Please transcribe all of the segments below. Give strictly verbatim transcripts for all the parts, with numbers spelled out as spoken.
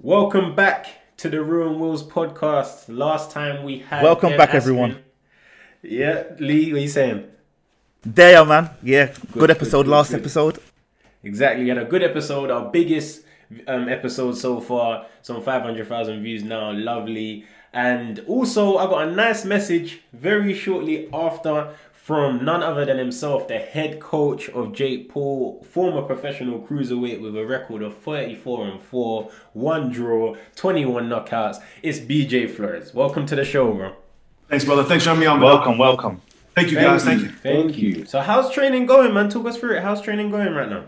Welcome back to the Ruin Wills podcast. Last time we had Welcome Ben back, Askren. everyone. Yeah, Lee, what are you saying? There, man. Yeah, good, Good, episode. good, last good. episode. Exactly, we had a good episode, our biggest um, episode so far. Some five hundred thousand views now, lovely. And also, I got a nice message very shortly after from none other than himself, the head coach of Jake Paul, former professional cruiserweight with a record of thirty-four and four, one draw, twenty-one knockouts. It's B J Flores. Welcome to the show, bro. Thanks, brother. Thanks for having me on. Welcome, welcome. Thank you, guys. Thank you. Thank you. So how's training going, man? Talk us through it. How's training going right now?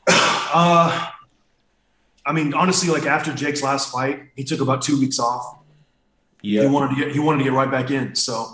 Uh, I mean, honestly, like after Jake's last fight, he took about two weeks off. Yeah. He wanted to get he wanted to get right back in. So,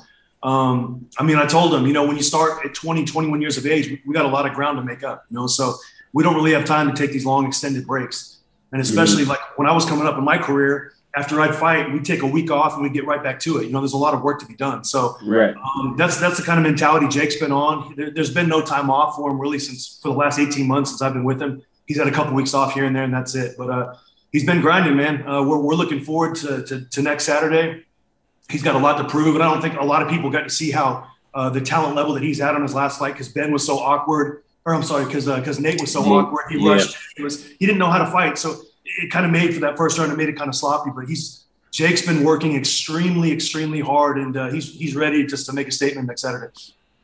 um, I mean, I told him, you know, when you start at twenty, twenty-one years of age, we, we got a lot of ground to make up, you know, so we don't really have time to take these long extended breaks. And especially mm-hmm. like when I was coming up in my career, after I'd fight, we'd take a week off and we'd get right back to it. You know, there's a lot of work to be done. So right. um, that's that's the kind of mentality Jake's been on. There, there's been no time off for him really since for the last eighteen months since I've been with him. He's had a couple weeks off here and there, and that's it. But uh, he's been grinding, man. Uh, we're we're looking forward to, to to next Saturday. He's got a lot to prove, and I don't think a lot of people got to see how uh, the talent level that he's at on his last fight because Ben was so awkward. Or I'm sorry, because because uh, Nate was so yeah. awkward. He yeah. rushed. He was he didn't know how to fight, so it kind of made for that first round. It made it kind of sloppy, but he's Jake's been working extremely, extremely hard, and uh, he's he's ready just to make a statement next Saturday.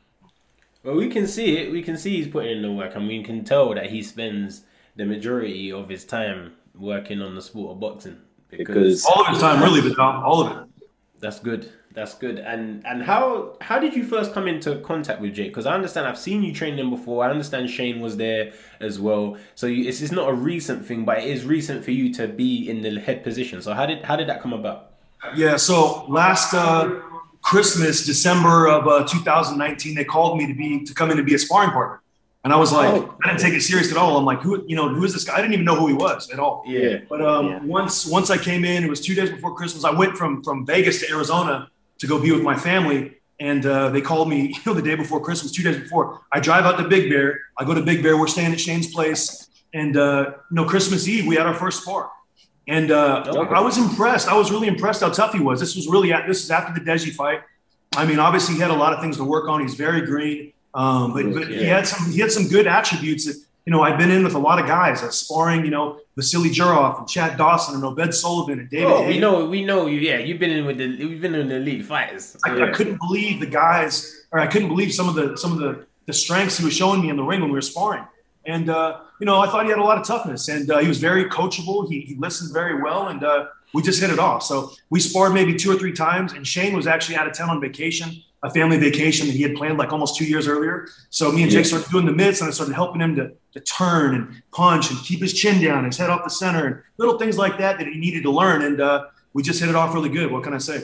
Well, we can see it. We can see he's putting in the work, and we can tell that he spends the majority of his time working on the sport of boxing. Because all of his time, really, but all of it. That's good. That's good. And and how how did you first come into contact with Jake? Because I understand I've seen you train him before. I understand Shane was there as well. So you, it's it's not a recent thing, but it is recent for you to be in the head position. So how did how did that come about? Yeah. So last uh, Christmas, December of uh, two thousand nineteen, they called me to be to come in to be a sparring partner, and I was like, oh. I didn't take it serious at all. I'm like, who you know who is this guy? I didn't even know who he was at all. Yeah. But um, yeah. once once I came in, it was two days before Christmas. I went from from Vegas to Arizona to go be with my family. And uh, they called me, you know, the day before Christmas, two days before. I drive out to Big Bear. I go to Big Bear. We're staying at Shane's place. And, uh, you know, Christmas Eve, we had our first spar. And uh, okay. I was impressed. I was really impressed how tough he was. This was really, this is after the Deji fight. I mean, obviously he had a lot of things to work on. He's very green. Um, but but yeah. he had some he had some good attributes that, you know, I've been in with a lot of guys uh, sparring, you know, Vasily Juroff and Chad Dawson and Obed Sullivan and David. Oh, Haye. we know, we know you. Yeah, you've been in with the, you've been in the elite fighters. I, yeah. I couldn't believe the guys, or I couldn't believe some of the some of the, the strengths he was showing me in the ring when we were sparring. And uh, you know, I thought he had a lot of toughness, and uh, he was very coachable. He he listened very well, and uh, we just hit it off. So we sparred maybe two or three times, and Shane was actually out of town on vacation, a family vacation that he had planned like almost two years earlier. So me and Jake started doing the mitts, and I started helping him to, to turn and punch and keep his chin down, his head off the center, and little things like that that he needed to learn. And uh, we just hit it off really good. What can I say?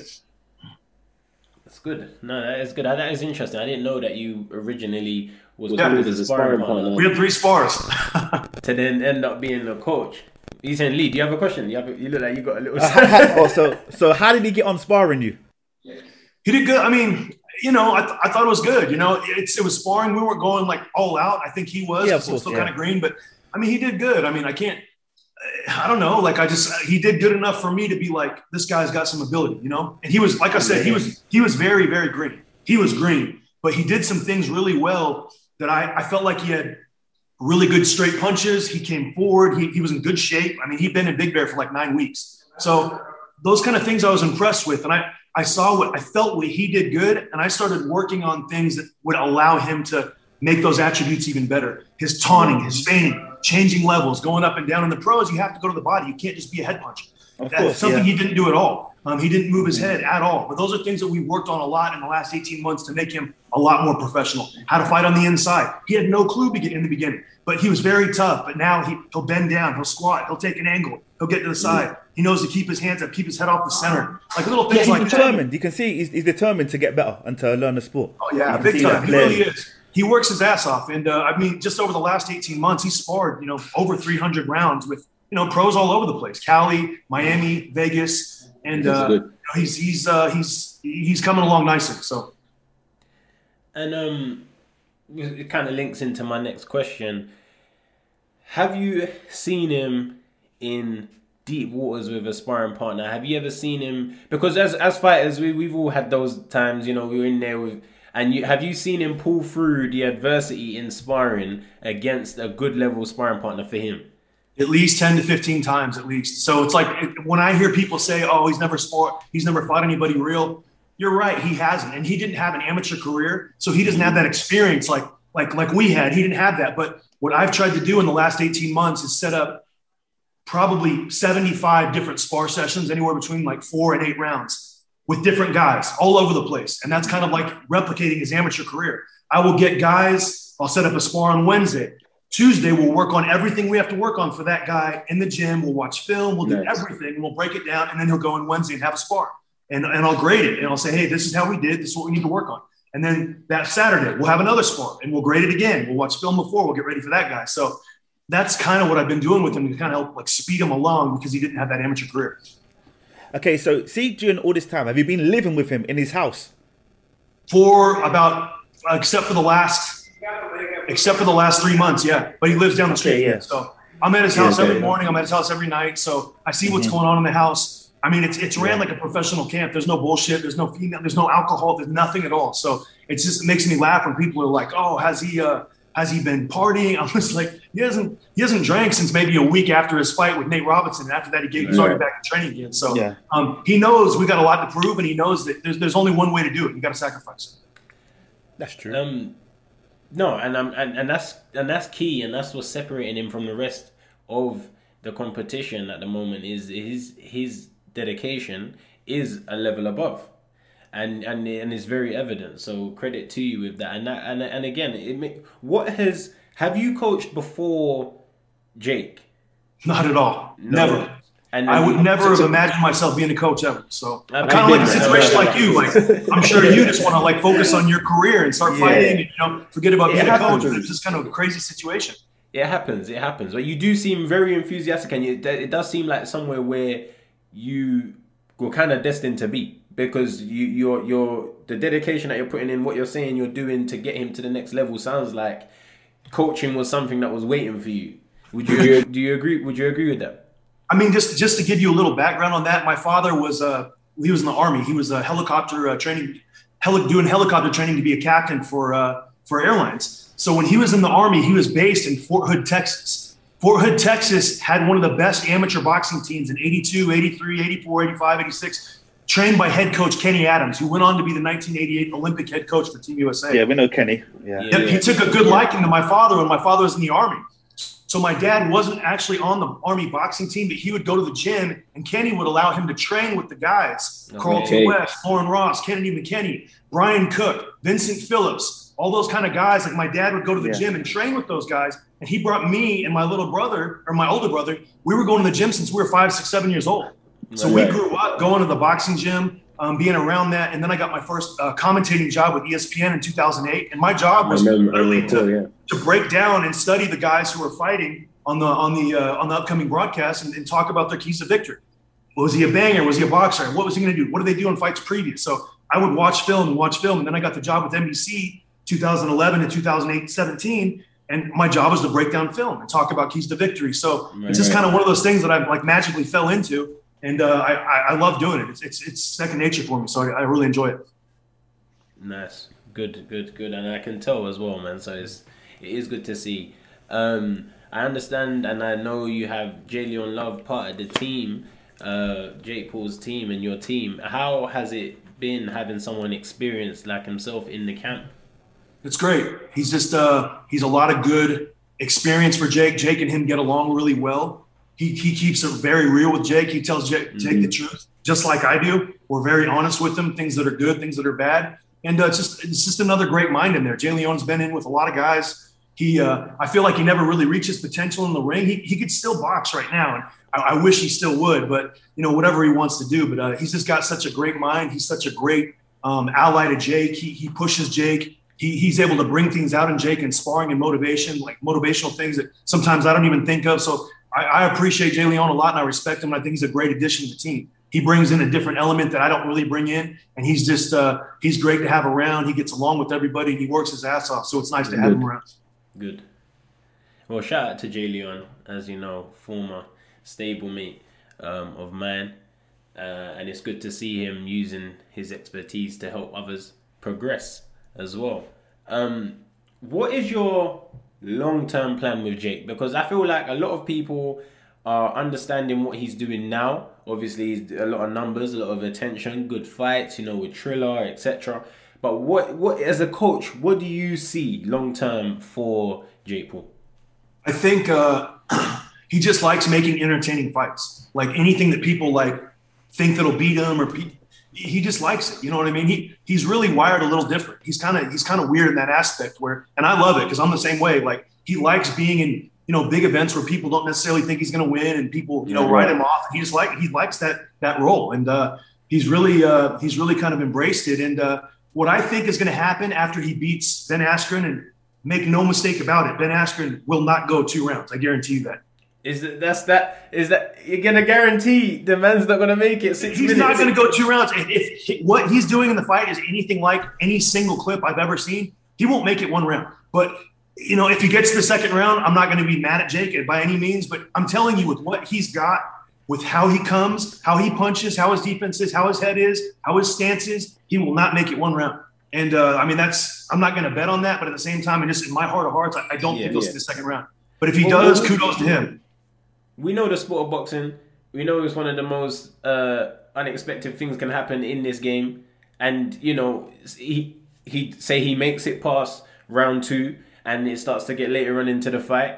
That's good. No, that is good. That is interesting. I didn't know that you originally was yeah, called as a sparring partner. We had three spars. To then end up being a coach. You saying, Lee, do you have a question? You have a, you look like you got a little... oh, so, so how did he get on sparring you? He did good. I mean... You know, I, th- I thought it was good. You know, it's it was sparring. We weren't going like all out. I think he was. Yeah, of course, still yeah. kind of green, but I mean, he did good. I mean, I can't. I don't know. Like I just he did good enough for me to be like, this guy's got some ability. You know, and he was like I said, he was he was very very green. He was green, but he did some things really well that I I felt like he had really good straight punches. He came forward. He he was in good shape. I mean, he'd been in Big Bear for like nine weeks. So those kind of things I was impressed with, and I. I saw what I felt what he did good, and I started working on things that would allow him to make those attributes even better. His taunting, his feigning, changing levels, going up and down. In the pros, you have to go to the body. You can't just be a head puncher. Of That's course, something yeah. he didn't do at all. Um, he didn't move his head at all. But those are things that we worked on a lot in the last eighteen months to make him a lot more professional. How to fight on the inside. He had no clue in the beginning, but he was very tough. But now he, he'll bend down, he'll squat, he'll take an angle, he'll get to the side. He knows to keep his hands up, keep his head off the center. Like little things Yeah, like he's that. determined. You can see he's, he's determined to get better and to learn the sport. Oh, yeah, You can big see time. that He really clearly. is. He works his ass off. And, uh, I mean, just over the last eighteen months, he sparred, you know, over three hundred rounds with, you know, pros all over the place. Cali, Miami, Vegas. And uh, you know, he's he's uh, he's he's coming along nicely. So, And um, it kind of links into my next question. Have you seen him in deep waters with a sparring partner. Have you ever seen him? Because as as fighters, we we've all had those times. You know, we were in there with. And you, have you seen him pull through the adversity in sparring against a good level sparring partner for him? At least ten to fifteen times, at least. So it's like when I hear people say, "Oh, he's never sport, he's never fought anybody real." You're right, he hasn't, and he didn't have an amateur career, so he doesn't have that experience like like like we had. He didn't have that. But what I've tried to do in the last eighteen months is set up probably seventy-five different spar sessions, anywhere between like four and eight rounds, with different guys all over the place. And that's kind of like replicating his amateur career. I will get guys, I'll set up a spar on Wednesday. Tuesday, we'll work on everything we have to work on for that guy in the gym. We'll watch film, we'll do nice. everything, and we'll break it down. And then he'll go in Wednesday and have a spar. And, and I'll grade it. And I'll say, hey, this is how we did. This is what we need to work on. And then that Saturday, we'll have another spar and we'll grade it again. We'll watch film before, we'll get ready for that guy. So that's kind of what I've been doing with him to kind of help like speed him along because he didn't have that amateur career. Okay, so see, during all this time, have you been living with him in his house? For about, uh, except for the last, except for the last three months, yeah. But he lives down the street. Okay, yeah. So I'm at his house yeah, every yeah. morning. I'm at his house every night. So I see what's mm-hmm. going on in the house. I mean, it's it's ran yeah. like a professional camp. There's no bullshit. There's no female. There's no alcohol. There's nothing at all. So it's just it makes me laugh when people are like, "Oh, has he uh, has he been partying?" I'm just like, he hasn't he hasn't drank since maybe a week after his fight with Nate Robinson. After that, he gave, started back in training again. So yeah. um, he knows we got a lot to prove, and he knows that there's there's only one way to do it. You got to sacrifice. That's true. Um, no, and um, and and that's and that's key, and that's what's separating him from the rest of the competition at the moment. Is his his dedication is a level above, and and and it's very evident. So credit to you with that. And that and and again, it may, what has have you coached before Jake? Not at all. No. Never. And I would never have imagined myself being a coach ever. So I'm kind of like a situation like you. Like I'm sure you just want to like focus on your career and start yeah. fighting, and you know, forget about being a coach. It's just kind of a crazy situation. It happens. It happens. But you do seem very enthusiastic, and you, it does seem like somewhere where you were kind of destined to be, because you, you're, you're the dedication that you're putting in, what you're saying you're doing to get him to the next level sounds like coaching was something that was waiting for you. Would you do you agree? Would you agree with that? I mean, just just to give you a little background on that, my father was uh he was in the Army. He was a helicopter uh, training, heli- doing helicopter training to be a captain for uh, for airlines. So when he was in the Army, he was based in Fort Hood, Texas. Fort Hood, Texas had one of the best amateur boxing teams in eighty-two, eighty-three, eighty-four, eighty-five, eighty-six, trained by head coach Kenny Adams, who went on to be the nineteen eighty-eight Olympic head coach for Team U S A. Yeah, we know Kenny. Yeah. Yep, yeah. He took a good liking to my father when my father was in the Army. So my dad wasn't actually on the Army boxing team, but he would go to the gym, and Kenny would allow him to train with the guys. Okay. Carlton West, Lauren Ross, Kennedy McKinney, Brian Cook, Vincent Phillips, all those kind of guys. Like my dad would go to the yeah. gym and train with those guys. And he brought me and my little brother, or my older brother, we were going to the gym since we were five, six, seven years old. So right. we grew up going to the boxing gym, um, being around that. And then I got my first uh, commentating job with E S P N in two thousand eight. And my job was remember, literally to, yeah. to break down and study the guys who were fighting on the on the uh, on the upcoming broadcast and, and talk about their keys to victory. Was he a banger? Was he a boxer? What was he going to do? What did they do in fights previous? So I would watch film and watch film. And then I got the job with N B C two thousand eleven to two thousand eight, seventeen. And my job was to break down film and talk about keys to victory. So right, it's just right. kind of one of those things that I like magically fell into. And uh, I, I, I love doing it. It's, it's it's second nature for me. So I, I really enjoy it. Nice. Good, good, good. And I can tell as well, man. So it's, it is good to see. Um, I understand and I know you have Jay Leon Love part of the team, uh, Jake Paul's team and your team. How has it been having someone experienced like himself in the camp? It's great. He's just uh, he's a lot of good experience for Jake. Jake and him get along really well. He he keeps it very real with Jake. He tells Jake, mm-hmm. Jake the truth, just like I do. We're very honest with him, things that are good, things that are bad. And uh, it's just it's just another great mind in there. Jay Leon's been in with a lot of guys. He uh, I feel like he never really reached his potential in the ring. He he could still box right now, and I, I wish he still would. But you know, whatever he wants to do. But uh, he's just got such a great mind. He's such a great um, ally to Jake. He he pushes Jake. He, he's able to bring things out in Jake and sparring and motivation, like motivational things that sometimes I don't even think of. So I, I appreciate Jay Leon a lot, and I respect him. And I think he's a great addition to the team. He brings in a different element that I don't really bring in, and he's just uh, he's great to have around. He gets along with everybody, and he works his ass off. So it's nice to have Good. him around. Good. Well, shout out to Jay Leon, as you know, former stablemate. um, of mine. Uh, and it's good to see him using his expertise to help others progress as well. Um, what is your long-term plan with Jake? Because I feel like a lot of people are understanding what he's doing now. Obviously, he's a lot of numbers, a lot of attention, good fights, you know, with Triller, et cetera. But what, what as a coach, what do you see long-term for Jake Paul? I think uh, he just likes making entertaining fights. Like anything that people like think that'll beat him, or pe- he just likes it. You know what I mean? He he's really wired a little different. He's kind of he's kind of weird in that aspect where, and I love it because I'm the same way. Like he likes being in, you know, big events where people don't necessarily think he's going to win, and people, you know, write him off. He just like he likes that that role, and uh, he's really uh, he's really kind of embraced it. And uh, what I think is going to happen after he beats Ben Askren, and make no mistake about it, Ben Askren will not go two rounds. I guarantee you that. Is that that's that? Is that you're gonna guarantee the man's not gonna make it six He's minutes? not going to go two rounds. If, if what he's doing in the fight is anything like any single clip I've ever seen, he won't make it one round. But you know, if he gets to the second round, I'm not going to be mad at Jake by any means. But I'm telling you, with what he's got, with how he comes, how he punches, how his defense is, how his head is, how his stance is, he will not make it one round. And uh, I mean, that's I'm not going to bet on that. But at the same time, and just in my heart of hearts, I, I don't Yeah, think he'll yeah. see the second round. But if he Well, does, well, kudos to him. We know the sport of boxing. We know it's one of the most uh, unexpected things can happen in this game. And, you know, he he say he makes it past round two and it starts to get later on into the fight.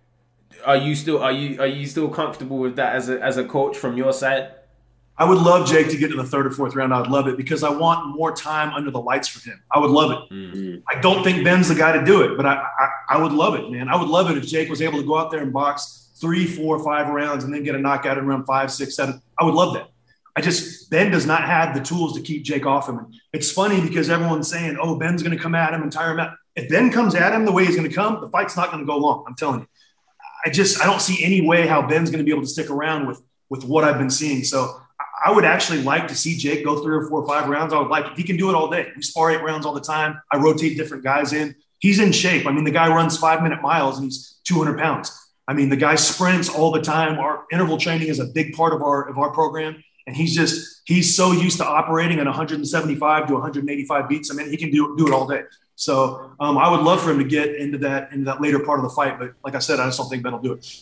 Are you still are you are you still comfortable with that as a as a coach from your side? I would love Jake to get to the third or fourth round. I would love it because I want more time under the lights for him. I would love it. Mm-hmm. I don't think Ben's the guy to do it, but I, I I would love it, man. I would love it if Jake was able to go out there and box three, four, five rounds and then get a knockout in round five, six, seven. I would love that. I just, Ben does not have the tools to keep Jake off him. It's funny because everyone's saying, oh, Ben's going to come at him and tire him out. If Ben comes at him the way he's going to come, the fight's not going to go long. I'm telling you. I just, I don't see any way how Ben's going to be able to stick around with, with what I've been seeing. So I would actually like to see Jake go three or four or five rounds. I would like it. He can do it all day. We spar eight rounds all the time. I rotate different guys in. He's in shape. I mean, the guy runs five minute miles and he's two hundred pounds. I mean, the guy sprints all the time. Our interval training is a big part of our of our program. And he's just, he's so used to operating at one seventy-five to one eighty-five beats. I mean, he can do, do it all day. So um, I would love for him to get into that, into that later part of the fight. But like I said, I just don't think Ben will do it.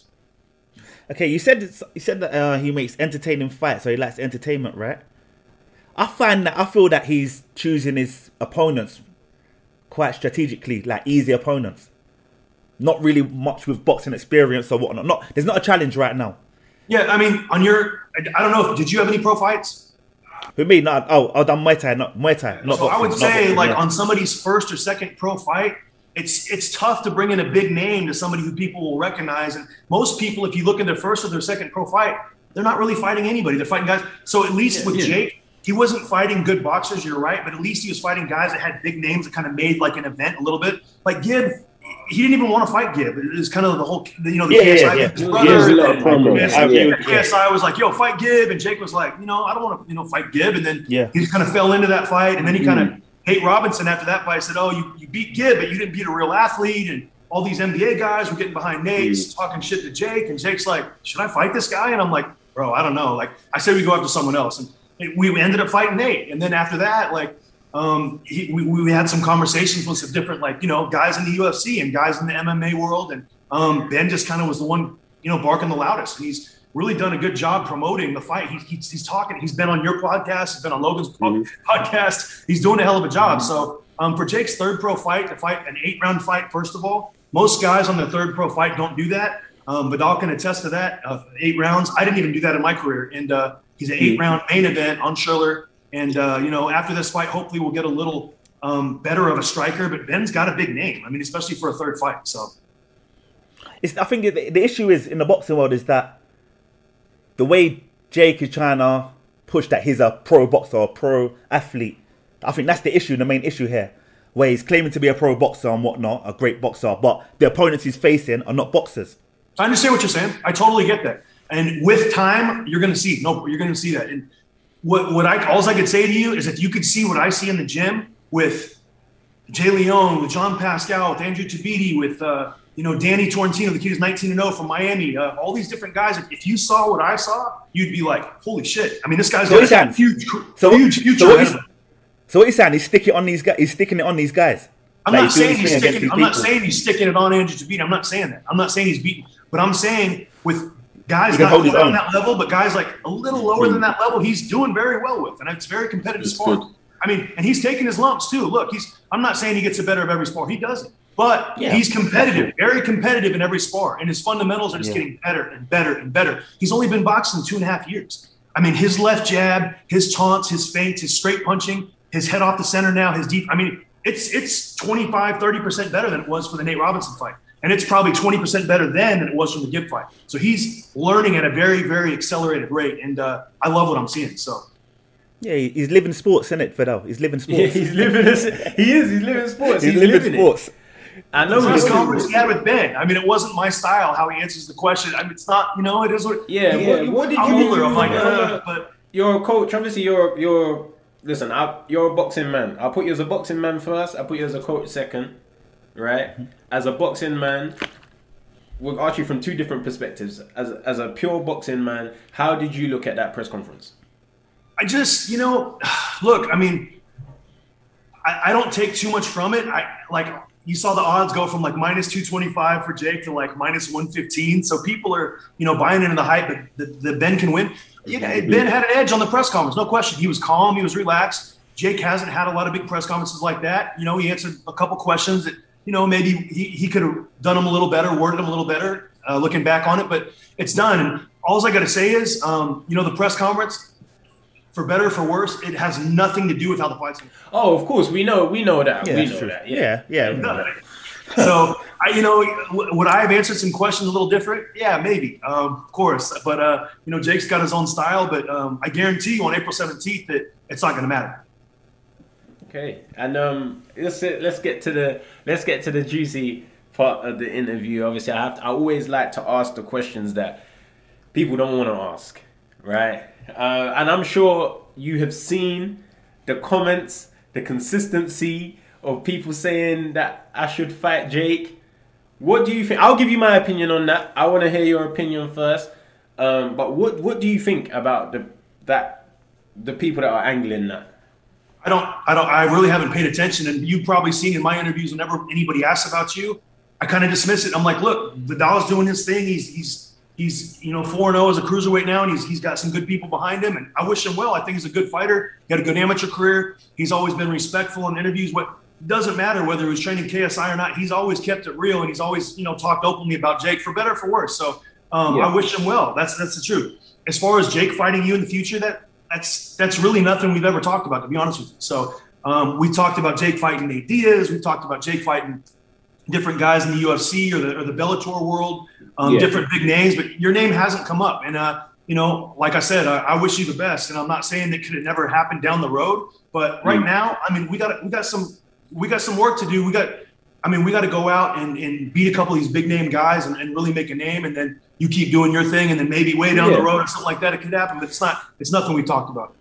Okay, you said it's, you said that uh, he makes entertaining fights, so he likes entertainment, right? I find that, I feel that he's choosing his opponents quite strategically, like easy opponents. Not really much with boxing experience or whatnot. Not, there's not a challenge right now. Yeah, I mean, on your, I don't know, did you have any pro fights? With me, not, oh, I've done Muay Thai, not Muay Thai. Not so boxing, I would not say, boxing, like, yeah. on somebody's first or second pro fight, it's it's tough to bring in a big name to somebody who people will recognize. And most people, if you look at their first or their second pro fight, they're not really fighting anybody. They're fighting guys. So at least Yeah, with yeah. Jake, he wasn't fighting good boxers, you're right, but at least he was fighting guys that had big names that kind of made like an event a little bit. Like Gibb, he didn't even want to fight Gibb. It was kind of the whole, you know, the Yeah, K S I. yeah, yeah. his Yeah, brother, there's a lot of and- promos. and- I agree with and K S I was like, yo, fight Gibb. And Jake was like, you know, I don't want to, you know, fight Gibb. And then Yeah. he just kind of fell into that fight. And then he kind of hate Robinson after that fight. Said, oh, you, you beat Gibb, but you didn't beat a real athlete. And all these N B A guys were getting behind Nate, talking shit to Jake. And Jake's like, should I fight this guy? And I'm like, bro, I don't know. Like, I said we go after someone else. And it, we ended up fighting Nate. And then after that, like, um, he, we, we had some conversations with some different, like, you know, guys in the U F C and guys in the M M A world. And um, Ben just kind of was the one, you know, barking the loudest. And he's really done a good job promoting the fight. He, he's, he's talking. He's been on your podcast. He's been on Logan's po- podcast. He's doing a hell of a job. So um, for Jake's third pro fight, to fight an eight-round fight, first of all, most guys on their third pro fight don't do that. Um, Vidal can attest to that. Uh, eight rounds. I didn't even do that in my career. And uh, he's an eight-round main event on Schiller. And, uh, you know, after this fight, hopefully we'll get a little um, better of a striker. But Ben's got a big name. I mean, especially for a third fight. So It's, I think the, the issue is in the boxing world is that the way Jake is trying to push that he's a pro boxer or pro athlete, I think that's the issue, the main issue here, where he's claiming to be a pro boxer and whatnot, a great boxer, but the opponents he's facing are not boxers. I understand what you're saying. I totally get that. And with time, you're going to see. No, you're going to see that. And what what I all I could say to you is if you could see what I see in the gym with Jay Leone, with John Pascal, with Andrew Tabiti, with uh, you know, Danny Torrentino, the kid who's nineteen and oh from Miami, uh, all these different guys. If you saw what I saw, you'd be like, holy shit. I mean, this guy's So got he's a huge, So- huge future so what ahead he's- of him. So what he's saying, he's sticking on these guys. He's sticking it on these guys. I'm Like, not he's doing saying his he's thing against sticking. these I'm not people. saying he's sticking it on Andrew Tabini. I'm not saying that. I'm not saying he's beaten. But I'm saying with guys He can not hold his quite on own. that level, but guys like a little lower than that level, he's doing very well with, and it's very competitive It's sport. good. I mean, and he's taking his lumps too. Look, he's. I'm not saying he gets the better of every sport. He doesn't. But Yeah. he's competitive, very competitive in every sport, and his fundamentals are just Yeah. getting better and better and better. He's only been boxing two and a half years. I mean, his left jab, his taunts, his feints, his straight punching, his head off the center now, his deep. I mean, it's it's twenty-five, thirty percent better than it was for the Nate Robinson fight. And it's probably twenty percent better then than it was from the Gibb fight. So he's learning at a very, very accelerated rate. And uh, I love what I'm seeing. So Yeah, he's living sports, isn't it, Fidel? He's living sports. Yeah, he's living. This, he is. He's living sports. He's, He's, living, living sports. It. I know. the he's press living conference it. he had with Ben, I mean, it wasn't my style how he answers the question. I mean, it's not, you know, it is what. Yeah, what- what did I'm you older. do I'm like, from, uh, uh, but You're a coach. Obviously, you're you're. Listen, I, you're a boxing man. I'll put you as a boxing man first. I'll put you as a coach second. Right? As a boxing man, we'll ask you from two different perspectives. As as a pure boxing man, how did you look at that press conference? I just, you know, look, I mean, I, I don't take too much from it. I like you saw the odds go from like minus two twenty-five for Jake to like minus one fifteen. So people are, you know, buying into the hype that, that, that Ben can win. You know, Ben had an edge on the press conference, no question. He was calm, he was relaxed. Jake hasn't had a lot of big press conferences like that. You know, he answered a couple questions that, you know, maybe he, he could have done them a little better, worded them a little better, uh, looking back on it, but it's done. And all I got to say is, um, you know, the press conference, for better or for worse, it has nothing to do with how the fight's going. Oh, of course, we know we know that. Yeah, we that's know true. that. Yeah. Yeah, yeah. we know that. So, I, you know, w- would I have answered some questions a little different? Yeah, maybe, um, of course. But, uh, you know, Jake's got his own style, but um, I guarantee you on April seventeenth that it's not going to matter. Okay, and um, let's let's get to the let's get to the juicy part of the interview. Obviously, I have to, I always like to ask the questions that people don't want to ask, right? Uh, and I'm sure you have seen the comments, the consistency of people saying that I should fight Jake. What do you think? I'll give you my opinion on that. I want to hear your opinion first. Um, but what what do you think about the that the people that are angling that? I don't, I don't, I really haven't paid attention. And you've probably seen in my interviews, whenever anybody asks about you, I kind of dismiss it. I'm like, look, Vidal's doing his thing. He's, he's, he's, you know, four and oh as a cruiserweight now, and he's, he's got some good people behind him. And I wish him well. I think he's a good fighter. He had a good amateur career. He's always been respectful in interviews. What doesn't matter whether he was training K S I or not. He's always kept it real, and he's always, you know, talked openly about Jake, for better or for worse. So um, Yeah. I wish him well. That's, that's the truth. As far as Jake fighting you in the future, that that's, that's really nothing we've ever talked about, to be honest with you. So, Um, we talked about Jake fighting Nate Diaz. We talked about Jake fighting different guys in the U F C or the, or the Bellator world, um, Yeah. different big names, but your name hasn't come up. And, uh, you know, like I said, I, I wish you the best. And I'm not saying that could have never happened down the road, but right Mm. now, I mean, we got we got some we got some work to do. We got, I mean, we got to go out and, and beat a couple of these big name guys and, and really make a name. And then you keep doing your thing, and then maybe way down Yeah. the road or something like that, it could happen. But it's not. It's nothing we talked about.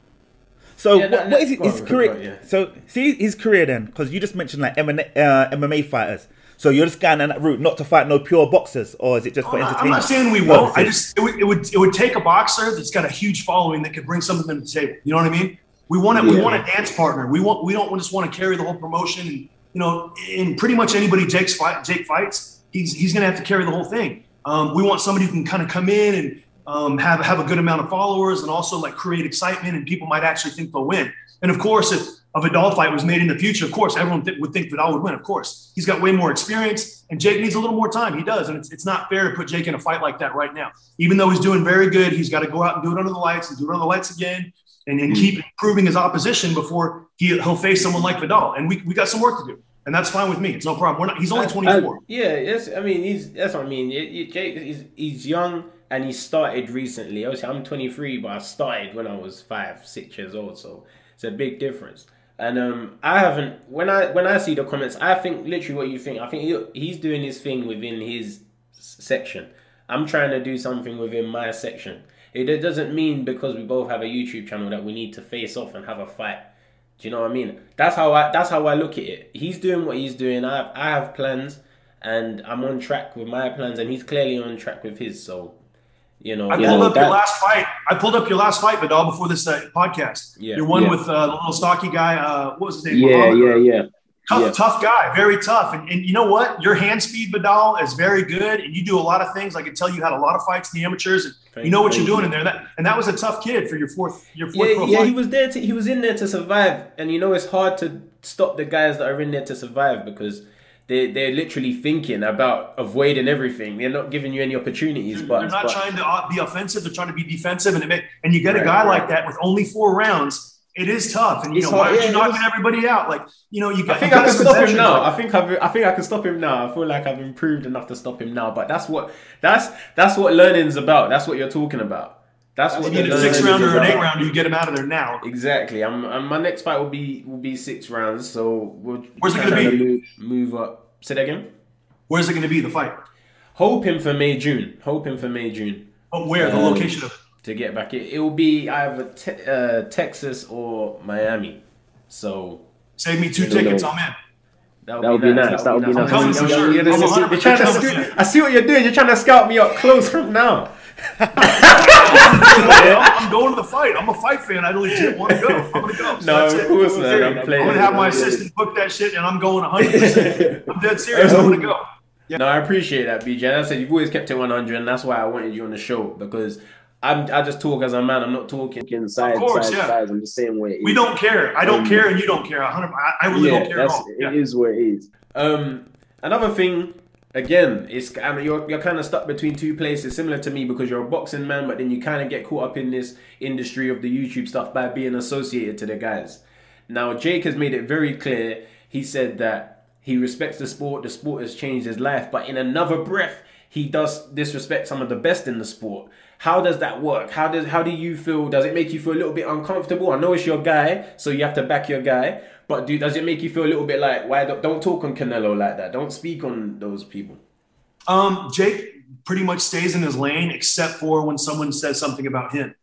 So Yeah, what, that- what is that- his, his go on, career? go on, yeah. So see his career then, because you just mentioned like M M A, uh, M M A fighters. So you're just going down that route, not to fight no pure boxers, or is it just for I'm not- I'm entertainment? not saying we won't. I purposes? just it would, it would it would take a boxer that's got a huge following that could bring something to the table. You know what I mean? We want to we Yeah. want a dance partner. We want we don't just want to carry the whole promotion. And you know, in pretty much anybody Jake's fight Jake fights, he's he's gonna have to carry the whole thing. Um, we want somebody who can kind of come in and um, have have a good amount of followers and also like create excitement, and people might actually think they'll win. And of course, if a Vidal fight was made in the future, of course, everyone th- would think Vidal would win. Of course, he's got way more experience, and Jake needs a little more time. He does, and it's, it's not fair to put Jake in a fight like that right now. Even though he's doing very good, he's got to go out and do it under the lights and do it under the lights again, and then keep improving his opposition before he, he'll face someone like Vidal. And we we got some work to do, and that's fine with me. It's no problem. We're not. He's only twenty-four. Uh, yeah, yes. I mean, he's that's what I mean. It, it, Jake, he's, he's young and he started recently. Obviously, I'm twenty-three, but I started when I was five, six years old. So it's a big difference. And um, I haven't when I when I see the comments, I think literally what you think. I think he, he's doing his thing within his s- section. I'm trying to do something within my section. It, it doesn't mean because we both have a YouTube channel that we need to face off and have a fight. Do you know what I mean? That's how I that's how I look at it. He's doing what he's doing. I have, I have plans, and I'm on track with my plans, and he's clearly on track with his. So, you know, I you pulled know, up that, your last fight. I pulled up your last fight, Vidal, before this uh, podcast. Yeah. Your one Yeah. with uh, the little stocky guy. Uh, what was his name? Yeah, Muhammad? yeah, yeah. Tough, Yeah. tough guy, very tough. And, and you know what? Your hand speed, Vidal, is very good. And you do a lot of things. I can tell you had a lot of fights in the amateurs. And Thank you know what you. you're doing in there. That And that was a tough kid for your fourth your fourth Yeah, pro yeah, fight. he was there. To, he was in there to survive, and you know it's hard to stop the guys that are in there to survive because they they're literally thinking about avoiding everything. They're not giving you any opportunities. They're, but they're not but- trying to uh, be offensive. They're trying to be defensive. And, it may, and you get a Right, guy right. like that with only four rounds. It is tough. And, you It's know, why hard, aren't yeah, you it knocking is. everybody out? Like, you know, you got I think you I got can some stop him veterans now. like- I think I've, I think I can stop him now. I feel like I've improved enough to stop him now. But that's what that's that's what learning's about. That's what you're talking about. That's what You the need a learning six is rounder or an about. eight rounder, you get him out of there now. Exactly. I'm, I'm. My next fight will be will be six rounds. So we'll Where's it try gonna to be? Move up. Say that again. Where's it going to be, the fight? Hoping for May June. Hoping for May June But where? The Um, location of it? to get back. It it will be either te- uh, Texas or Miami. So Save me two No, no. tickets. I'm in. that That would be nice. That would be I'm nice. coming for sure. You're, I'm you're, one hundred you're trying to percent scout, coming. I see what you're doing. You're trying to scout me up close from now. I'm going to the fight. I'm a fight fan. I legit want to go. I'm going to go. So No, that's of it. course I'm not. serious. I'm playing. going to have my assistant book that shit, and I'm going one hundred percent. I'm dead serious. I'm going to go. No, I appreciate that, B J. And I said you've always kept it one hundred, and that's why I wanted you on the show because I'm I just talk as a man. I'm not talking. Side, Of course, side, yeah. sides. I'm just saying where it is. We don't care. I don't Um, care, and you don't care. one hundred I, I really yeah, don't care at that's, all. Yeah. it is where it is. Um, another thing, again, it's I mean, you're you're kind of stuck between two places, similar to me because you're a boxing man, but then you kind of get caught up in this industry of the YouTube stuff by being associated to the guys. Now, Jake has made it very clear. He said that he respects the sport. The sport has changed his life, but in another breath, he does disrespect some of the best in the sport. How does that work? How does how do you feel? Does it make you feel a little bit uncomfortable? I know it's your guy, so you have to back your guy. But do does it make you feel a little bit like why don't, don't talk on Canelo like that? Don't speak on those people. Um, Jake pretty much stays in his lane except for when someone says something about him.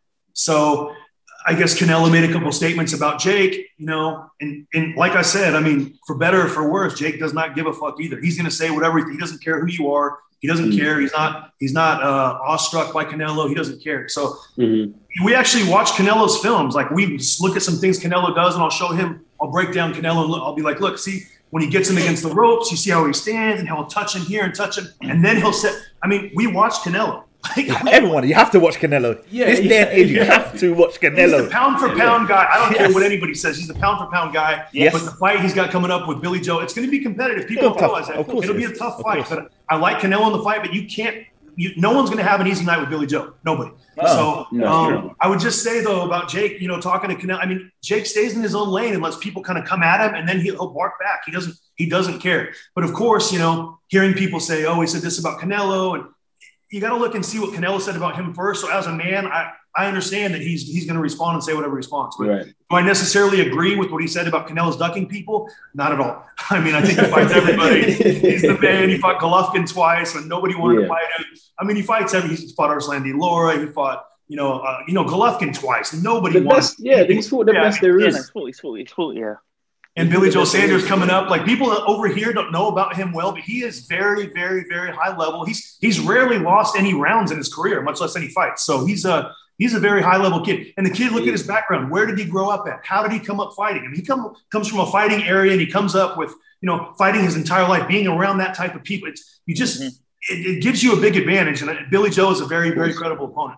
So I guess Canelo made a couple statements about Jake, you know, and, and like I said, I mean, for better or for worse, Jake does not give a fuck either. He's going to say whatever. He doesn't care who you are. He doesn't Mm. care. He's not, he's not uh, awestruck by Canelo. He doesn't care. So Mhm. we actually watch Canelo's films. Like we just look at some things Canelo does and I'll show him, I'll break down Canelo and look, I'll be like, look, see, when he gets him against the ropes, you see how he stands and he'll touch him here and touch him. And then he'll set, I mean, we watch Canelo. Like, Everyone, you have to watch Canelo. Yeah, this yeah, day and age, you yeah. have to watch he's the Canelo. pound for pound guy. I don't care Yes. what anybody says. He's the pound for pound guy. Yes. But the fight he's got coming up with Billy Joe, it's going to be competitive. People It'll don't tough. realize that. Of course It'll it be a is. tough Of fight. course. But I like Canelo in the fight, but you can't. You, no one's going to have an easy night with Billy Joe. Nobody. Oh, so no, um, true. I would just say though about Jake, you know, talking to Canelo. I mean, Jake stays in his own lane and lets people kind of come at him, and then he'll, he'll bark back. He doesn't. He doesn't care. But of course, you know, hearing people say, "Oh, he said this about Canelo," and you got to look and see what Canelo said about him first. So as a man, I, I understand that he's he's going to respond and say whatever he responds. But Right. do I necessarily agree with what he said about Canelo's ducking people? Not at all. I mean, I think he fights everybody. He's the man. He fought Golovkin twice when nobody wanted Yeah. to fight him. I mean, he fights every. He fought Arslan Di Laura. He fought, you know, uh, you know, Golovkin twice. Nobody The wanted. best, yeah, he's fought the Yeah, I best mean, there Yeah, is. no, it's full, it's full, it's full, yeah. And Billy Joe Sanders coming up. Like people over here don't know about him well, but he is very, very, very high level. He's he's rarely lost any rounds in his career, much less any fights. So he's a he's a very high level kid. And the kid, look at his background. Where did he grow up at? How did he come up fighting? I mean, he come, comes from a fighting area, and he comes up with, you know, fighting his entire life, being around that type of people. It's you just Mm-hmm. it, it gives you a big advantage. And Billy Joe is a very, very credible opponent.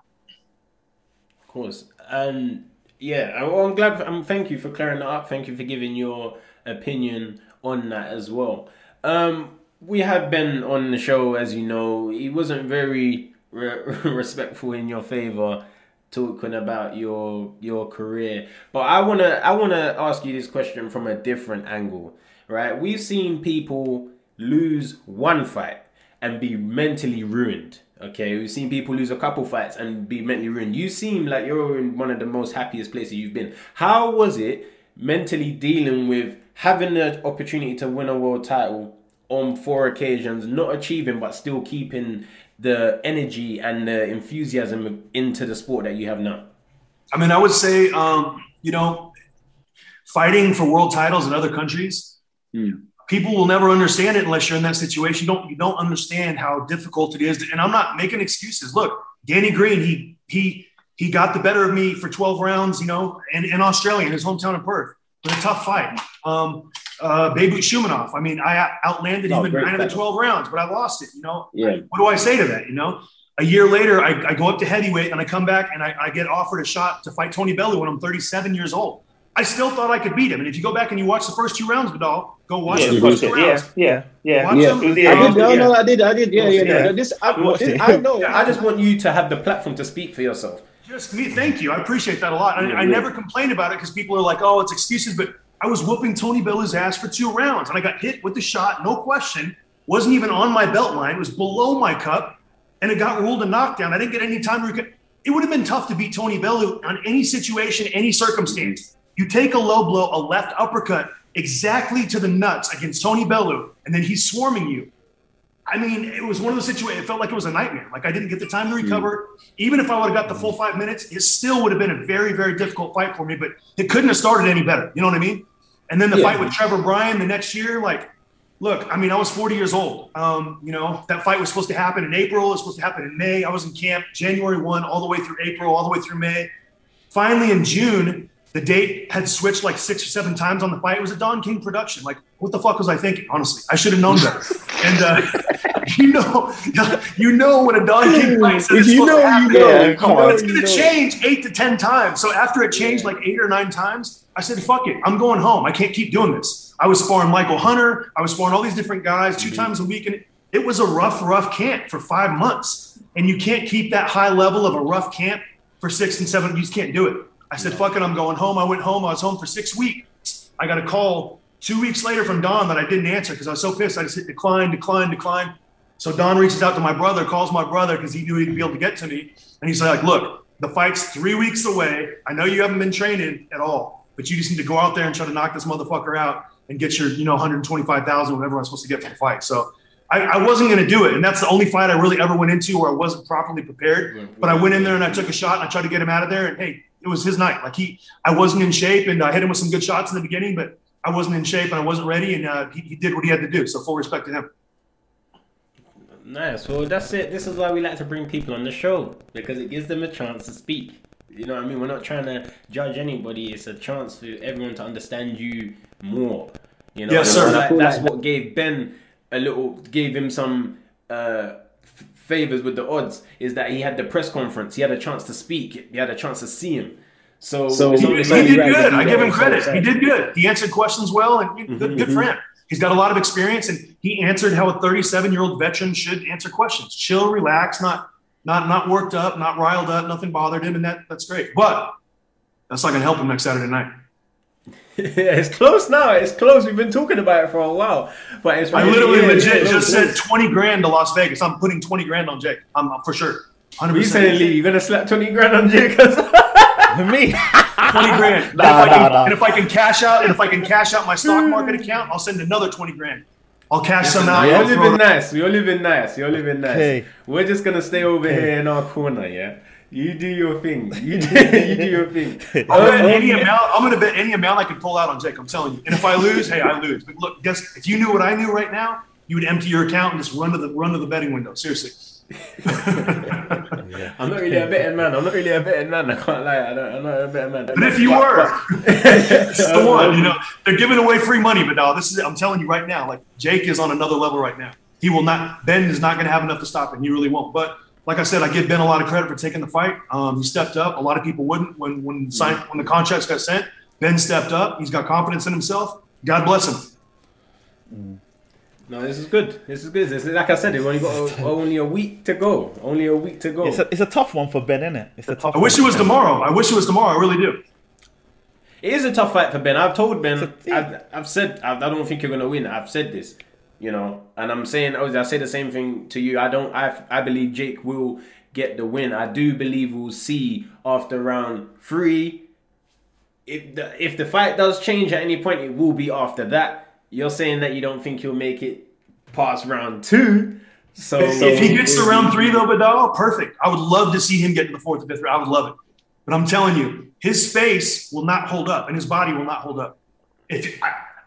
Of course. And yeah, I- well, I'm glad. Um, thank you for clearing that up. Thank you for giving your opinion on that as well. Um, we had Ben on the show, as you know. He wasn't very re- respectful in your favor, talking about your your career. But I wanna I wanna ask you this question from a different angle, right? We've seen people lose one fight and be mentally ruined. Okay, we've seen people lose a couple fights and be mentally ruined. You seem like you're in one of the most happiest places you've been. How was it mentally dealing with having the opportunity to win a world title on four occasions, not achieving but still keeping the energy and the enthusiasm into the sport that you have now? I mean, I would say, um, you know, fighting for world titles in other countries. Mm. people will never understand it unless you're in that situation. You don't you don't understand how difficult it is. To, and I'm not making excuses. Look, Danny Green, he he he got the better of me for twelve rounds, you know, in, in Australia, in his hometown of Perth. It was a tough fight. Um, uh, Beirut Shumanov, I mean, I outlanded Oh, him in great nine of the fight. twelve rounds, but I lost it, you know. Yeah. What do I say to that, you know? A year later, I, I go up to heavyweight and I come back and I, I get offered a shot to fight Tony Bellew when I'm thirty-seven years old. I still thought I could beat him. And if you go back and you watch the first two rounds, Vidal, go watch Yeah, the you first watched two it. rounds. Yeah, yeah, yeah. Watch Yeah, them. It was the- I did. No, yeah. no, I did. I did. Yeah, yeah, Yeah. yeah. This, I, We watched this, it. I know. Yeah, I just want you to have the platform to speak for yourself. Just me. Thank you. I appreciate that a lot. I, Yeah, I yeah. never complained about it because people are like, oh, it's excuses. But I was whooping Tony Bellew's ass for two rounds. And I got hit with the shot, no question. Wasn't even on my belt line. It was below my cup. And it got ruled a knockdown. I didn't get any time to recover. It would have been tough to beat Tony Bellew on any situation, any circumstance. You take a low blow, a left uppercut, exactly to the nuts against Tony Bellew, and then he's swarming you. I mean, it was one of those situations, it felt like it was a nightmare. Like I didn't get the time to recover. Even if I would have got the full five minutes, it still would have been a very, very difficult fight for me, but it couldn't have started any better. You know what I mean? And then the Yeah. fight with Trevor Bryan the next year, like, look, I mean, I was forty years old. Um, you know, that fight was supposed to happen in April. It was supposed to happen in May. I was in camp January first, all the way through April, all the way through May. Finally, in June, the date had switched like six or seven times on the fight. It was a Don King production. Like, what the fuck was I thinking? Honestly, I should have known better. And uh, you know, you know when a Don King fight says If it's you supposed know, to happen, you know. Yeah, come you know on. it's going to change eight to ten times. So after it changed like eight or nine times, I said, fuck it. I'm going home. I can't keep doing this. I was sparring Michael Hunter. I was sparring all these different guys two times a week. And it was a rough, rough camp for five months. And you can't keep that high level of a rough camp for six and seven. You just can't do it. I said, fuck it, I'm going home. I went home. I was home for six weeks. I got a call two weeks later from Don that I didn't answer because I was so pissed. I just hit decline, decline, decline. So Don reaches out to my brother, calls my brother because he knew he'd be able to get to me. And he's like, look, the fight's three weeks away. I know you haven't been training at all, but you just need to go out there and try to knock this motherfucker out and get your, you know, one hundred twenty-five thousand, whatever I'm supposed to get for the fight. So I, I wasn't going to do it. And that's the only fight I really ever went into where I wasn't properly prepared. But I went in there and I took a shot and I tried to get him out of there. And hey, it was his night. Like he, I wasn't in shape and I hit him with some good shots in the beginning, but I wasn't in shape and I wasn't ready. And uh, he, he did what he had to do. So full respect to him. Nice. Well, that's it. This is why we like to bring people on the show because it gives them a chance to speak. You know what I mean? We're not trying to judge anybody. It's a chance for everyone to understand you more. You know, Yes, And sir. that- that's what gave Ben a little, gave him some uh, f- favors with the odds. Is that he had the press conference, he had a chance to speak, he had a chance to see him. So, So it's He, only did- so he right- did right, good. right, I give him right. credit. So- He did good. He answered questions well and good, Mhm. good for him. He's got a lot of experience and he answered how a thirty-seven-year-old veteran should answer questions. Chill, relax, not not not worked up, not riled up, nothing bothered him, and that that's great. But that's not going to help him next Saturday night. Yeah, it's close now. It's close. We've been talking about it for a while, but it's I really- literally yeah, legit yeah, just close. said twenty grand to Las Vegas. I'm putting twenty grand on Jake. I'm I'm for sure. one hundred percent. Recently, you're gonna slap twenty grand on Jake. Me? twenty grand. And, Nah, if I can, nah, nah. and if I can cash out, and if I can cash out my stock market account, I'll send another twenty grand. I'll cash some out. We're I'll living throw it- nice. We're living nice. You're living nice. Okay. We're just gonna stay over here in our corner, yeah. You do your thing. You do, you do your thing. I'll bet Um, any amount. I'm going to bet any amount I can pull out on Jake. I'm telling you. And if I lose, hey, I lose. But look, guess if you knew what I knew right now, you would empty your account and just run to the run to the betting window. Seriously. I'm not really a betting man. I'm not really a betting man. I can't lie. I don't, I'm not a betting man. But if you were, it's the one. You know, they're giving away free money, but no, this is. I'm telling you right now. Like Jake is on another level right now. He will not. Ben is not going to have enough to stop him. He really won't. But like I said, I give Ben a lot of credit for taking the fight. Um, he stepped up. A lot of people wouldn't when when sign, when the contracts got sent. Ben stepped up. He's got confidence in himself. God bless him. No, this is good. This is good. This is, like I said, we've only got a, only a week to go. Only a week to go. It's a, it's a tough one for Ben, isn't it? It's a tough I wish it one. was tomorrow. I wish it was tomorrow. I really do. It is a tough fight for Ben. I've told Ben. It's a- I've, I've said. I, I don't think you're gonna win. I've said this. You know, and I'm saying. oh, I say the same thing to you. I don't. I. I believe Jake will get the win. I do believe we'll see after round three. If the if the fight does change at any point, it will be after that. You're saying that you don't think he'll make it past round two. So If he gets to round three, though, Vidal, perfect. I would love to see him get to the fourth or fifth round. I would love it. But I'm telling you, his face will not hold up and his body will not hold up. If I,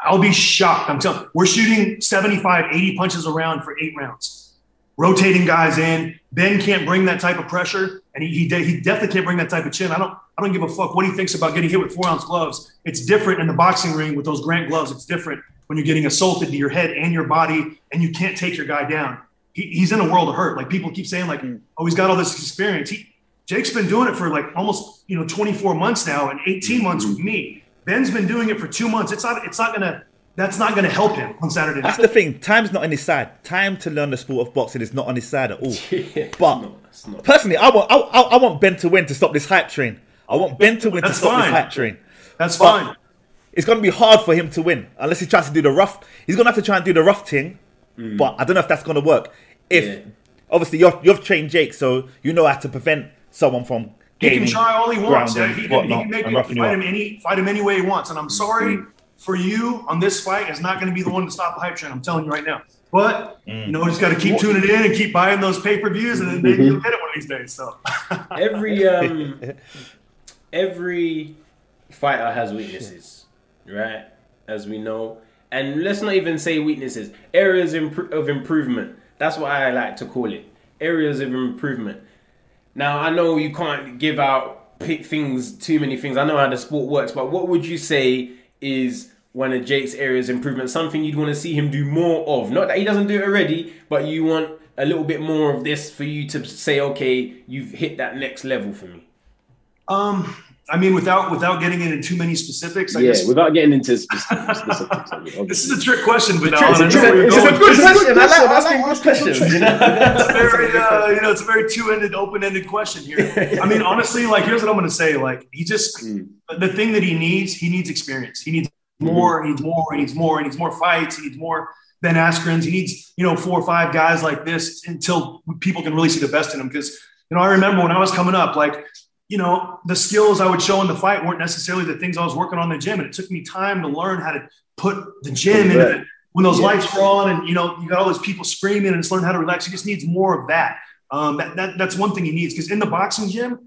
I'll be shocked. I'm telling you, we're shooting seventy-five, eighty punches around for eight rounds, rotating guys in. Ben can't bring that type of pressure, and he he, de- he definitely can't bring that type of chin. I don't I don't give a fuck what he thinks about getting hit with four ounce gloves. It's different in the boxing ring with those Grant gloves. It's different when you're getting assaulted to your head and your body, and you can't take your guy down. He, he's in a world of hurt. Like people keep saying, like, oh, he's got all this experience. He Jake's been doing it for like almost you know twenty-four months now, and eighteen months with me. Ben's been doing it for two months. It's not. It's not gonna. That's not gonna help him on Saturday night. That's the thing. Time's not on his side. Time to learn the sport of boxing is not on his side at all. Yeah, but it's not, it's not. personally, I want. I, I, I want Ben to win to stop this hype train. I want Ben to win That's to stop fine. this hype train. That's But fine. it's gonna be hard for him to win unless he tries to do the rough. He's gonna have to try and do the rough thing. Mm. But I don't know if that's gonna work. If Yeah. obviously you've you've trained Jake, so you know how to prevent someone from. He can gaining try all he wants. ground Yeah, he and can, he whatnot can make and it, roughing you fight up. him any fight him any way he wants. And I'm sorry for you on this fight. It's not going to be the one to stop the hype train. I'm telling you right now. But you know, just got to keep tuning in and keep buying those pay per views, and then maybe you'll get it one of these days. So every um, every fighter has weaknesses, right? As we know, and let's not even say weaknesses. Areas impro- of improvement. That's what I like to call it. Areas of improvement. Now, I know you can't give out pick things, too many things. I know how the sport works, but what would you say is one of Jake's areas of improvement? Something you'd want to see him do more of? Not that he doesn't do it already, but you want a little bit more of this for you to say, okay, you've hit that next level for me. um, I mean, without without getting into too many specifics, I Yeah, guess without getting into specific, specifics. I mean, this is a trick question, but It's a, I know where you're it's a going. good It's a question. good I like question. asking good questions. You know? It's very, uh, you know, it's a very two-ended, open-ended question here. I mean, honestly, like, here's what I'm going to say. Like, he just, Mm. the thing that he needs, he needs experience. He needs more, he needs more, he needs more, he needs more fights, he needs more Ben Askrens. He needs, you know, four or five guys like this until people can really see the best in him. Because, you know, I remember when I was coming up, like, you know, the skills I would show in the fight weren't necessarily the things I was working on in the gym. And it took me time to learn how to put the gym into it. When those Yeah. lights were on and, you know, you got all those people screaming and just learn how to relax. He just needs more of that. Um, that, that That's one thing he needs. Because in the boxing gym,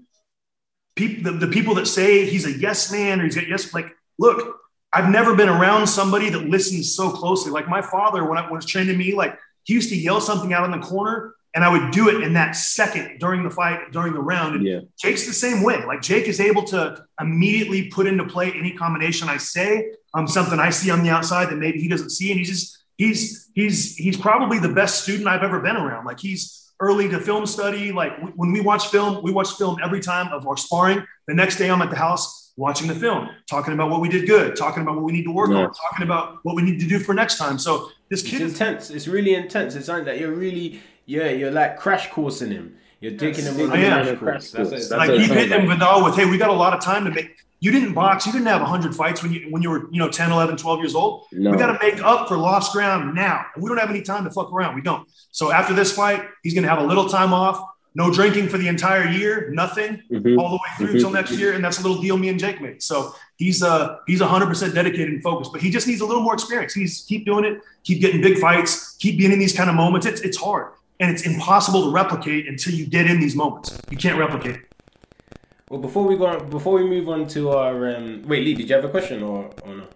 people, the, the people that say he's a yes man or he's a yes, like, look, I've never been around somebody that listens so closely. Like my father, when I was training me, like he used to yell something out in the corner and I would do it in that second during the fight, during the round. And Yeah. Jake's the same way. Like Jake is able to immediately put into play any combination I say, um, something I see on the outside that maybe he doesn't see. And he's just, he's, he's, he's probably the best student I've ever been around. Like he's early to film study. Like w- when we watch film, we watch film every time of our sparring. The next day I'm at the house watching the film, talking about what we did good, talking about what we need to work Yeah. on, talking about what we need to do for next time. So this It's kid is intense. It's really intense. It's something that you're really, yeah, you're like crash coursing him. You're taking him on I a am. crash course. That's it. That's like what it keep sounds hitting him like. Vidal with, hey, we got a lot of time to make. You didn't box. You didn't have one hundred fights when you when you were, you know, ten, eleven, twelve years old. No. We got to make up for lost ground now. And we don't have any time to fuck around. We don't. So after this fight, he's going to have a little time off. No drinking for the entire year. Nothing. Mhm. All the way through Mhm. till next year. And that's a little deal me and Jake made. So he's uh he's one hundred percent dedicated and focused. But he just needs a little more experience. He needs to keep doing it. Keep getting big fights. Keep being in these kind of moments. It's, it's hard. And it's impossible to replicate until you get in these moments. You can't replicate it. Well, before we go on, before we move on to our um, wait, Lee, did you have a question or or no?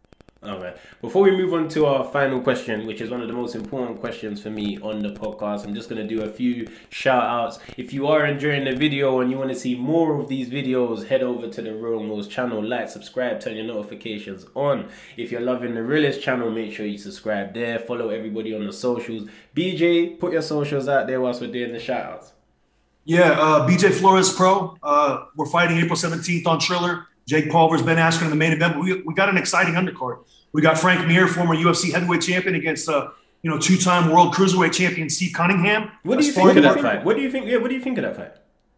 Okay. Before we move on to our final question, which is one of the most important questions for me on the podcast, I'm just going to do a few shout outs. If you are enjoying the video and you want to see more of these videos, head over to the Real Moles channel, like, subscribe, turn your notifications on. If you're loving the Realist channel, make sure you subscribe there. Follow everybody on the socials. B J, put your socials out there whilst we're doing the shout outs. Yeah, uh, B J Flores Pro. Uh, we're fighting April seventeenth on Triller. Jake Pulver's Ben Askren in the main event. But we, we got an exciting undercard. We got Frank Mir, former U F C heavyweight champion, against uh, you know two-time world cruiserweight champion Steve Cunningham. What do you A think of sparring that partner. fight? What do you think? Yeah, what do you think of that fight?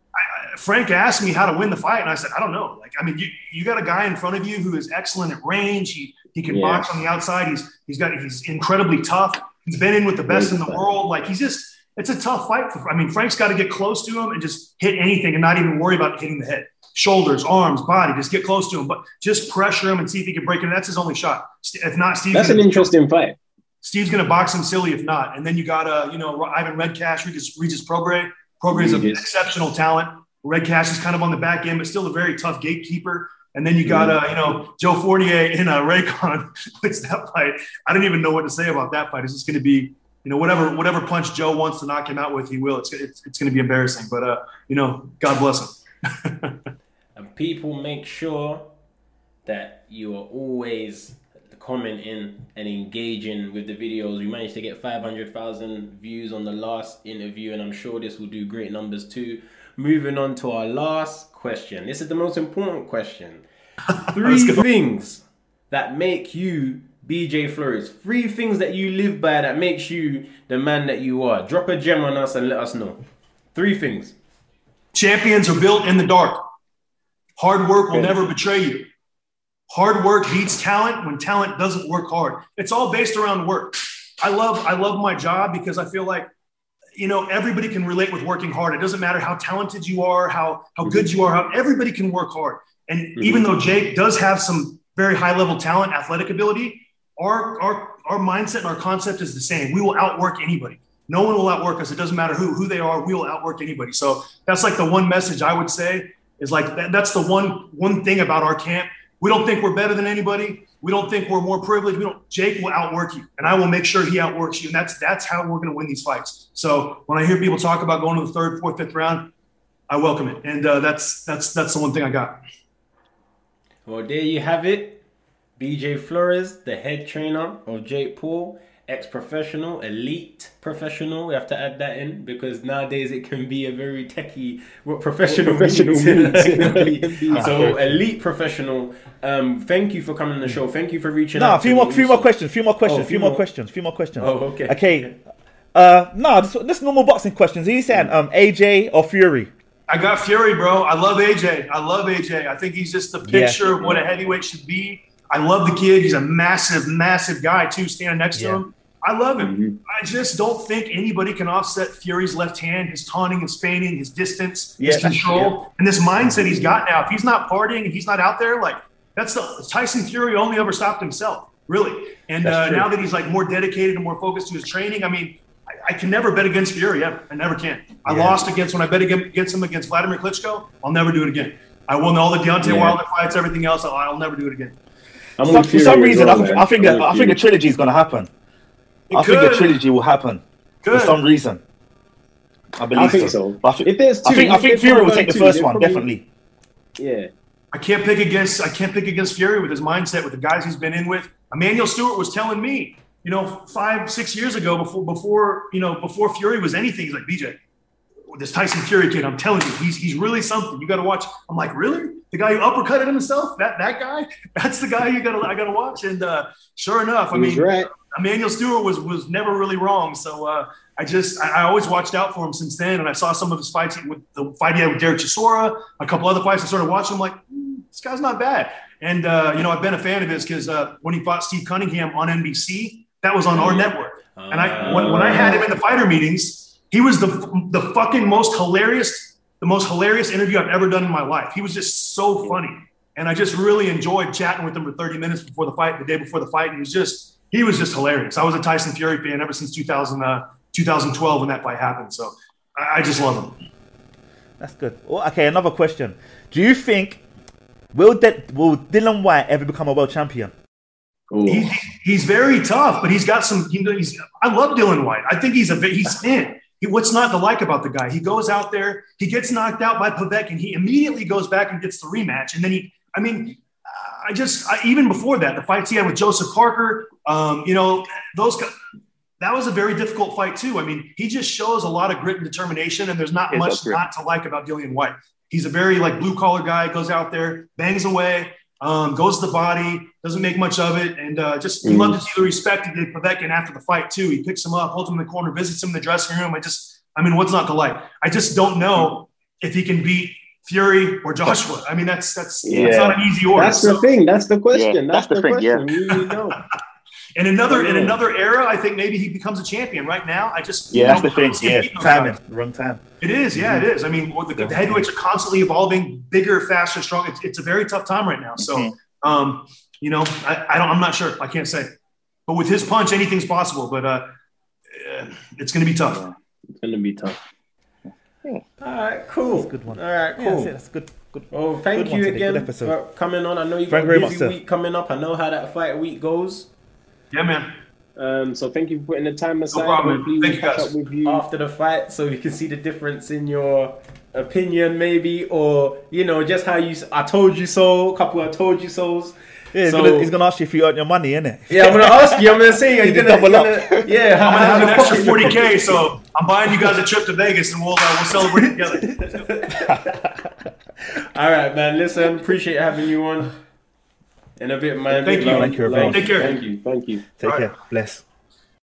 Frank asked me how to win the fight, and I said, I don't know. Like, I mean, you, you got a guy in front of you who is excellent at range. He he can Yeah. box on the outside. He's he's got he's incredibly tough. He's been in with the best in the world. Like, he's just it's a tough fight for. I mean, Frank's got to get close to him and just hit anything and not even worry about hitting the head, shoulders, arms, body. Just get close to him, but just pressure him and see if he can break it. That's his only shot. If not, Steve's That's an gonna, interesting fight. Steve's going to box him silly if not. And then you got uh you know Ivan Redcash, Regis Regis Prograis. Prograis is an Regis. exceptional talent. Red Cash is kind of on the back end, but still a very tough gatekeeper. And then you got, uh, you know, Joe Fournier and uh, Raycon wins that fight. I don't even know what to say about that fight. It's just going to be, you know, whatever whatever punch Joe wants to knock him out with, he will. It's it's, it's going to be embarrassing. But, uh, you know, God bless him. And people, make sure that you are always commenting and engaging with the videos. We managed to get five hundred thousand views on the last interview, and I'm sure this will do great numbers too. Moving on to our last question. This is the most important question. Three things that make you B J Flores. Three things that you live by that makes you the man that you are. Drop a gem on us and let us know. Three things. Champions are built in the dark. Hard work will never betray you. Hard work beats talent when talent doesn't work hard. It's all based around work. I love I love my job because I feel like, you know, everybody can relate with working hard. It doesn't matter how talented you are, how how mm-hmm. good you are, how everybody can work hard. And mm-hmm. even though Jake does have some very high level talent, athletic ability, our our our mindset and our concept is the same. We will outwork anybody. No one will outwork us. It doesn't matter who who they are. We will outwork anybody. So that's like the one message I would say is like that, that's the one one thing about our camp. We don't think we're better than anybody. We don't think we're more privileged. We don't. Jake will outwork you, and I will make sure he outworks you. And that's that's how we're going to win these fights. So when I hear people talk about going to the third, fourth, fifth round, I welcome it. And uh, that's that's that's the one thing I got. Well, there you have it. B J Flores, the head trainer of Jake Paul, ex-professional, elite professional. We have to add that in because nowadays it can be a very techie what professional, professional means. means. So elite professional. Um, thank you for coming on the show. Thank you for reaching no, out. No, a few more, few more questions. Few more questions. Oh, few more questions. Few more questions. Oh, okay. Okay. Uh, no, this, this normal boxing questions. Are you saying um A J or Fury? I got Fury, bro. I love A J. I love A J. I think he's just the picture yeah. of what a heavyweight should be. I love the kid. He's a massive, massive guy too, standing next yeah. to him. I love him. Mm-hmm. I just don't think anybody can offset Fury's left hand, his taunting, his feigning, his distance, yeah, his control, yeah. and this mindset he's got now. If he's not partying and he's not out there, like that's the Tyson Fury only ever stopped himself, really. And uh, now that he's like more dedicated and more focused to his training, I mean, I, I can never bet against Fury. I, I never can. I yeah. lost against when I bet against him against Vladimir Klitschko. I'll never do it again. I won all the Deontay yeah. Wilder fights, everything else. I'll, I'll never do it again. For, for some reason, well, I, I think a, I think a trilogy is going to happen. It I could. think a trilogy will happen could. for some reason. I believe I think so. so. I, th- if there's two, I think I think Fury will take the two, first one, probably, definitely. Yeah. I can't pick against I can't pick against Fury with his mindset, with the guys he's been in with. Emmanuel Stewart was telling me, you know, five, six years ago, before before you know, before Fury was anything, he's like, B J, this Tyson Fury kid, I'm telling you, he's he's really something. You got to watch. I'm like, really? The guy who uppercutted himself? That that guy? That's the guy you got to I got to watch. And uh, sure enough, I he's mean, right. Emmanuel Stewart was was never really wrong. So uh, I just I, I always watched out for him since then. And I saw some of his fights with the fight he had with Derek Chisora, a couple other fights. I started watching him like, mm, this guy's not bad. And uh, you know, I've been a fan of his because uh, when he fought Steve Cunningham on N B C, that was on our network. And I when, when I had him in the fighter meetings, he was the the fucking most hilarious, the most hilarious interview I've ever done in my life. He was just so funny. And I just really enjoyed chatting with him for thirty minutes before the fight, the day before the fight. And he was just, he was just hilarious. I was a Tyson Fury fan ever since two thousand, uh, two thousand twelve when that fight happened. So I, I just love him. That's good. Well, okay, another question. Do you think, will, De- will Dillian Whyte ever become a world champion? He, he's very tough, but he's got some, you know, he's, I love Dillian Whyte. I think he's a, he's in. He, what's not to like about the guy? He goes out there, he gets knocked out by Pavek, and he immediately goes back and gets the rematch. And then he, I mean, I just, I, even before that, the fights he had with Joseph Parker, um, you know, those, that was a very difficult fight too. I mean, he just shows a lot of grit and determination, and there's not yeah, much not to like about Dillian Whyte. He's a very like blue collar guy, goes out there, bangs away, um, goes to the body, doesn't make much of it. And uh, just, mm. you love to see the respect he did Povetkin after the fight too. He picks him up, holds him in the corner, visits him in the dressing room. I just, I mean, what's not to like? I just don't know if he can beat Fury or Joshua. I mean, that's that's, yeah. that's not an easy order. That's the so, thing. That's the question. Yeah, that's, that's the, the thing, question. Yeah. You really know. in another yeah. in another era, I think maybe he becomes a champion. Right now, I just yeah, that's the thing. Yeah, timing, wrong time. It is. Yeah, mm-hmm. it is. I mean, the, the heavyweights are constantly evolving, bigger, faster, stronger. It's, it's a very tough time right now. So, mm-hmm. um, you know, I, I don't. I'm not sure. I can't say. But with his punch, anything's possible. But uh, it's going to be tough. It's going to be tough. All right, cool. Good one. All right, Yeah, cool. that's it. That's good. Good. Well, thank Good one you today, good again episode. for coming on. I know you've Thank got you a very much, busy sir. week coming up. I know how that fight week goes. Yeah, man. Um, so thank you for putting the time aside. problem. Hopefully Thank we'll you, catch guys. up with you. After the fight, so you can see the difference in your opinion, maybe, or you know, just how you. I told you so. A couple of I told you so's. Yeah, he's, So- gonna, he's gonna ask you if you earn your money, innit? Yeah, I'm gonna ask you. I'm gonna say, are you You gonna, double you up. gonna yeah? How, I'm gonna have an how's extra your forty pocket- K, so I'm buying you guys a trip to Vegas, and we'll uh, we'll celebrate together. All right, man. Listen, appreciate having you on. In a bit, man. Thank Big you. love. Thank you, everyone. Take care. Thank you. Thank you. Take All care. right. Bless.